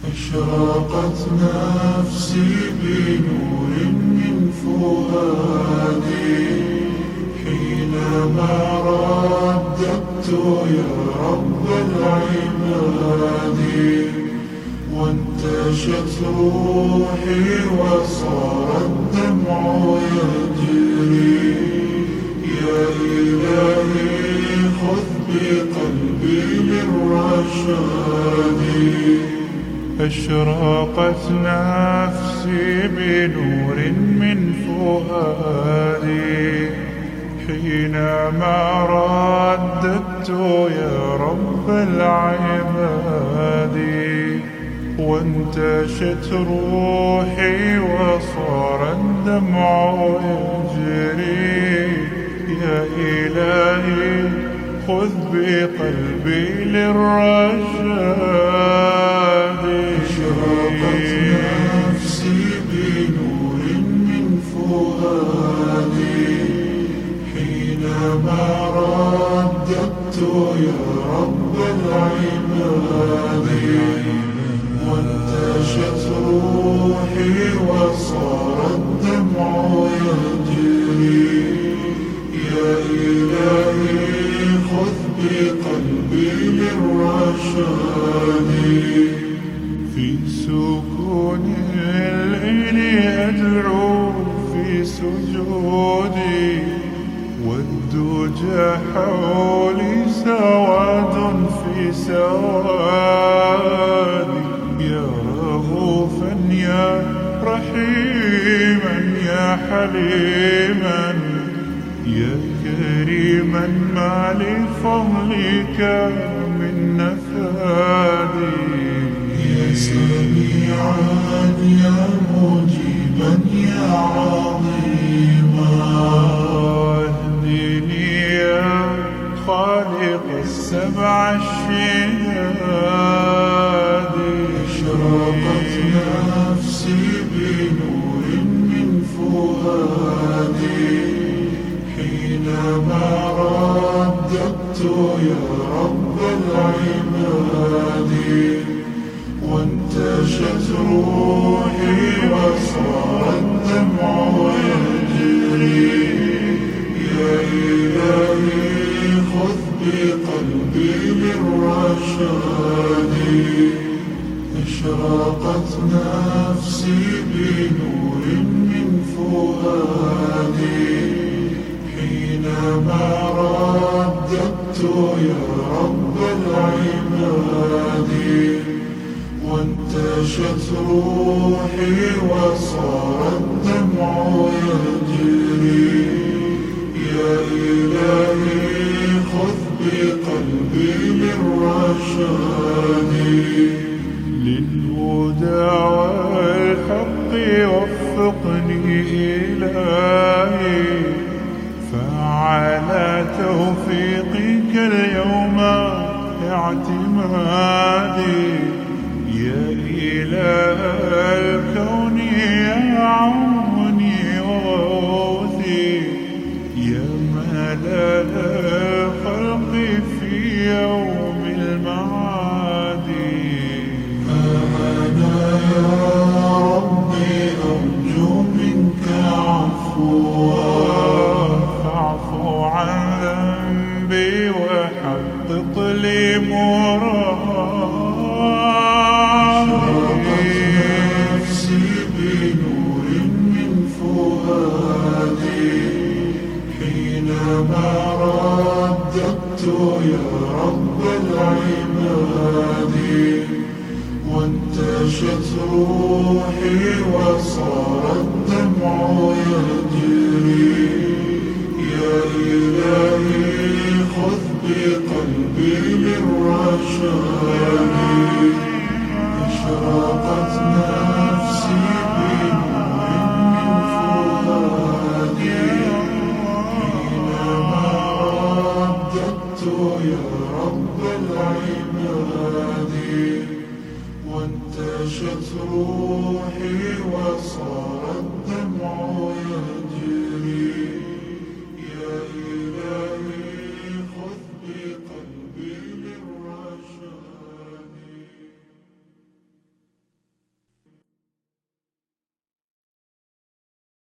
أشرقت نفسي بنور من فؤادي حينما رددت يا رب العباد، وانتشت روحي وصار الدمع يجري. يا إلهي خذ بقلبي للرشاد. أشرقت نفسي بنور من فؤادي حينما رددت يا رب العباد، وانتشت روحي وصار الدمع يجري. يا إلهي خذ بقلبي للرشاد. أشرقت نفسي بنور من فؤادي حينما رددت يا رب العباد، وانتشت روحي وصار الدمع يجري. يا إلهي خذ بقلبي للرشاد. في سكون الليل أدعو في سجودي، والدجى حولي سواد في سوادي. يا رؤوفا يا رحيما يا حليما يا كريما ما لفضلك من نفادي. يا سميعا يا مجيبا يا عظيما اهدني يا خالق السبع الشهاد. أشرقت نفسي بنور من فؤادي حينما رددت يا رب العباد، وانتشت روحي وصار الدمع يجري. يا إلهي خذ بقلبي للرشاد. أشرقت نفسي بنور من فؤادي حينما رددت يا رب العباد، وانتشت روحي وصار الدمع يجري. يا إلهي خذ بقلبي للرشاد. للهدى والحق وفقني إلهي، فعلى توفيقك اليوم اعتمادي. يا إله الكون يا عوني وغوثي، يا ملل الخلق في يوم المعاد. أنا يا ربي أرجو منك عفوا، فاعفو عن ذنبي وحقق لي مرادي. نفسي بنور من فؤادي حينما رددت يا رب العباد، وانتشت روحي وصار الدمع يجري. يا إلهي خذ بقلبي للرشاد. أشرقت نفسي بنور من فؤادي حينما رددت يا رب العباد، وانتشت روحي وصار الدمع يجري.